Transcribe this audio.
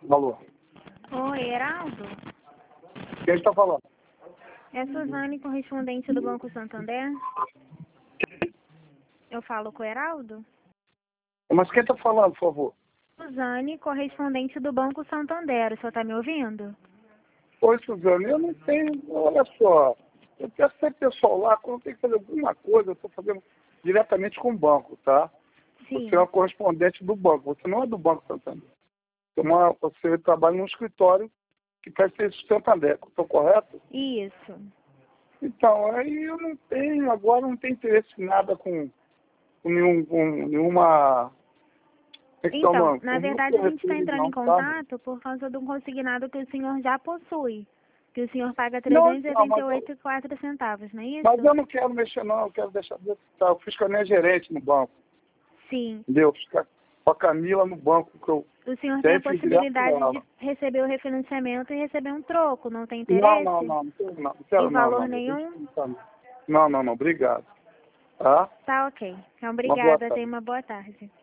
Alô? Oi, Heraldo? Quem está falando? É Suzane, correspondente do Banco Santander. Eu falo com o Heraldo? Mas quem está falando, por favor? Suzane, correspondente do Banco Santander. O senhor está me ouvindo? Oi, Suzane, eu não tenho... Olha só, eu quero ser pessoal lá, quando tem que fazer alguma coisa, eu estou fazendo diretamente com o banco, tá? Sim. Você é uma correspondente do banco, você não é do Banco Santander. Você trabalha num escritório que faz serviço de Santander, estou correto? Isso. Então, aí eu não tenho, agora não tenho interesse em nada com nenhuma... Então, na verdade, a gente está referido, entrando não, em tá? contato por causa de um consignado que o senhor já possui. Que o senhor paga R$ Não, não, mas 388,04, não é isso? eu não quero mexer, não. Eu quero deixar de estar. Eu fiz com a minha gerente no banco. Sim. Entendeu? Ficar com a Camila no banco, que eu O senhor tem a sempre fiz direto com possibilidade ela. de receber o refinanciamento e receber um troco, não tem Não, interesse? não quero não. Não quero Em não, valor não. nenhum? Não, obrigado. Tá? Tá ok. Então, Uma boa obrigada. tarde. Tenha uma boa tarde.